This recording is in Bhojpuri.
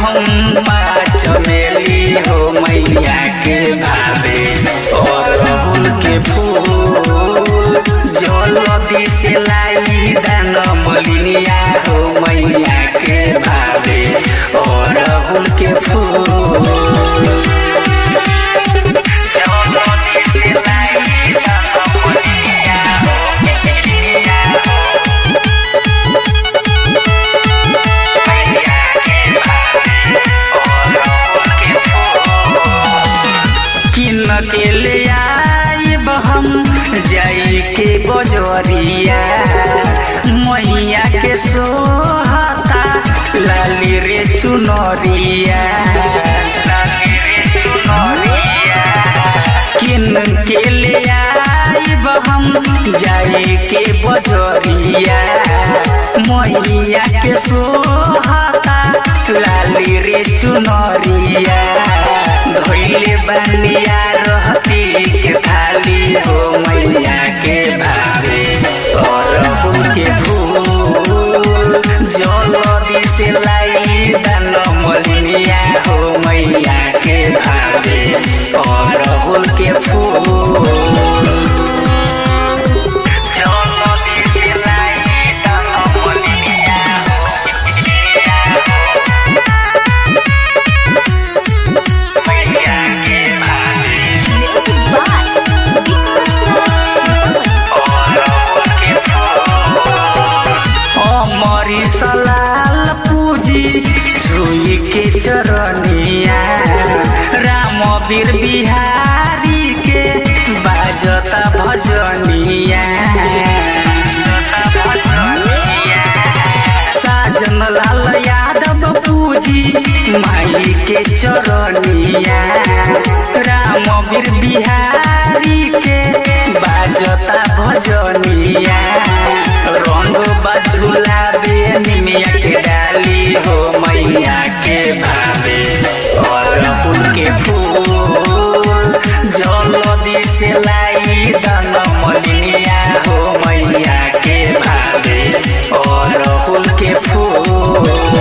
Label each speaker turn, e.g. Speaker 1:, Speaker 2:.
Speaker 1: चंपा चमेली हो मैया के भावे अड़हुल के फूल जल्दी से लाई दान मलिनिया हो मैया के भावे अड़हुल के फूल के ले आइब हम जाई के बजरिया मैया के सोहता लाली रे चुनरिया किन के ले आइब हम जाई के बजरिया मैया के सोहता लाली रे चुनरिया धोइले बनिया रहती के थाली हो मैया के भावे अड़हुल के फूल जल्दी से लाई दान मलिनिया हो मैया के भावे अड़हुल के फूल के चरनिया राम वीर बिहारी के बाजता भजनिया साजन लाल यादव पूजी माई के चरनिया राम वीर बिहारी के बाजता भजनिया रंग बझुला बेनिया के डाली हो मैया के भावे अड़हुल के फूल जल्दी से लाई दान